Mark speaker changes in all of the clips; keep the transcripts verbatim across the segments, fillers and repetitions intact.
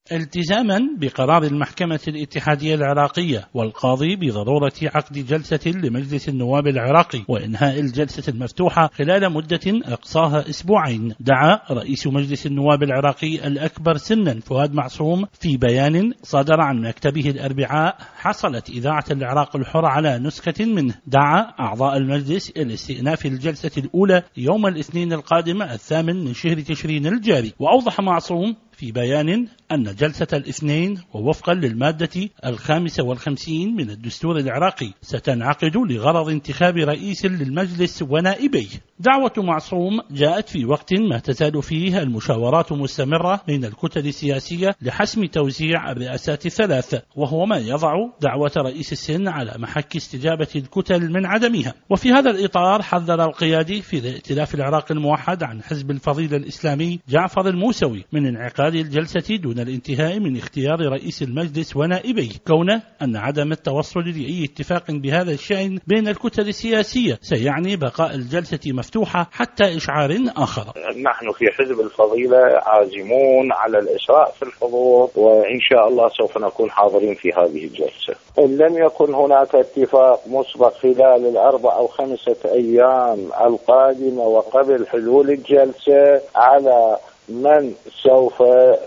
Speaker 1: التزاما بقرار المحكمة الاتحادية العراقية والقاضي بضرورة عقد جلسة لمجلس النواب العراقي وإنهاء الجلسة المفتوحة خلال مدة أقصاها أسبوعين، دعا رئيس مجلس النواب العراقي الأكبر سنا فؤاد معصوم في بيان صدر عن مكتبه الأربعاء حصلت إذاعة العراق الحر على نسخة منه، دعا أعضاء المجلس إلى استئناف الجلسة الأولى يوم الاثنين القادم الثامن من شهر تشرين الجاري. وأوضح معصوم في بيان أن جلسة الاثنين ووفقا للمادة الخامسة والخمسين من الدستور العراقي ستنعقد لغرض انتخاب رئيس للمجلس ونائبيه. دعوة معصوم جاءت في وقت ما تزال فيه المشاورات مستمرة بين الكتل السياسية لحسم توزيع الرئاسات الثلاث، وهو ما يضع دعوة رئيس السن على محك استجابة الكتل من عدمها. وفي هذا الإطار حذر القيادي في الائتلاف العراقي الموحد عن حزب الفضيلة الإسلامي جعفر الموسوي من انعقاد الجلسة دون الانتهاء من اختيار رئيس المجلس ونائبيه، كونه أن عدم التوصل لأي اتفاق بهذا الشأن بين الكتل السياسية سيعني بقاء الجلسة مفتوحة حتى إشعار آخر.
Speaker 2: نحن في حزب الفضيلة عازمون على الإسراء في الحضور، وإن شاء الله سوف نكون حاضرين في هذه الجلسة. إن لم يكن هناك اتفاق مسبق خلال الأربع أو خمسة أيام القادمة وقبل حلول الجلسة على من سوف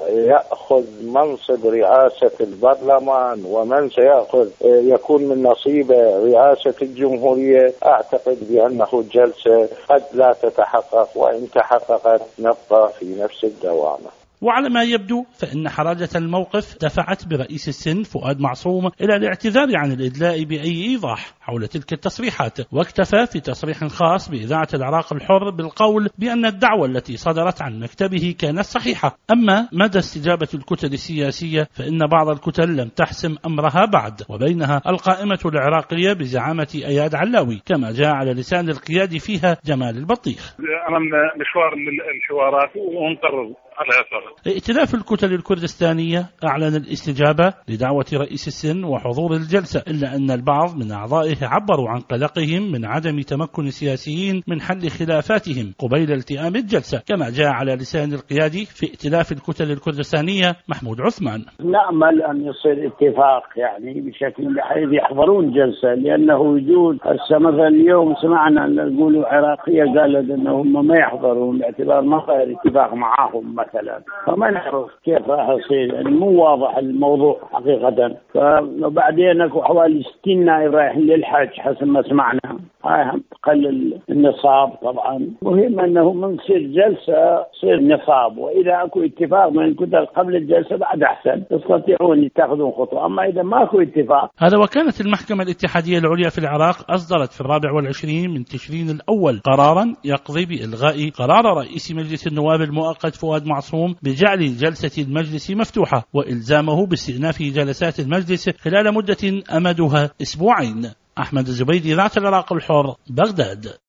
Speaker 2: يأخذ منصب رئاسة البرلمان ومن سيأخذ يكون من نصيب رئاسة الجمهورية، أعتقد بأنه الجلسة قد لا تتحقق، وإن تحققت نبقى في نفس الدوامة.
Speaker 1: وعلى ما يبدو فإن حرجة الموقف دفعت برئيس السن فؤاد معصوم إلى الاعتذار عن الإدلاء بأي إيضاح حول تلك التصريحات، واكتفى في تصريح خاص بإذاعة العراق الحر بالقول بأن الدعوة التي صدرت عن مكتبه كانت صحيحة. أما مدى استجابة الكتل السياسية فإن بعض الكتل لم تحسم أمرها بعد، وبينها القائمة العراقية بزعامة أياد علاوي، كما جاء على لسان القيادي فيها جمال البطيخ.
Speaker 3: أمامنا مشوار من الحوارات ونقرر على أثر.
Speaker 1: ائتلاف الكتل الكردستانية أعلن الاستجابة لدعوة رئيس السن وحضور الجلسة، إلا أن البعض من أعضائه عبروا عن قلقهم من عدم تمكن السياسيين من حل خلافاتهم قبيل التئام الجلسة، كما جاء على لسان القيادي في ائتلاف الكتل الكردستانية محمود عثمان.
Speaker 4: نأمل أن يصير اتفاق يعني بشكل بحيث يحضرون جلسة، لأنه وجود هسه مثلا اليوم سمعنا أن يقولوا عراقية قالت أنهم ما يحضرون باعتبار ما صار اتفاق معاهم مثلا، فما نعرف كيف راح يصير، يعني مو واضح الموضوع حقيقة. فبعدين اكو حوالي ستين نائب رايحين للحج حسب ما سمعنا، هاي هم تقلل النصاب طبعا. مهم انه من تصير جلسة تصير نصاب، واذا اكو اتفاق من الكتل قبل الجلسة بعد احسن يستطيعون يتخذون خطوة، اما اذا ما اكو اتفاق.
Speaker 1: هذا وكانت المحكمة الاتحادية العليا في العراق اصدرت في الرابع والعشرين من تشرين الاول قرارا يقضي بإلغاء قرار رئيس مجلس النواب المؤقت فؤاد معصوم بجعل جلسة المجلس مفتوحة وإلزامه باستئناف جلسات المجلس خلال مدة أمدها أسبوعين. أحمد الزبيدي، إذاعة العراق الحر، بغداد.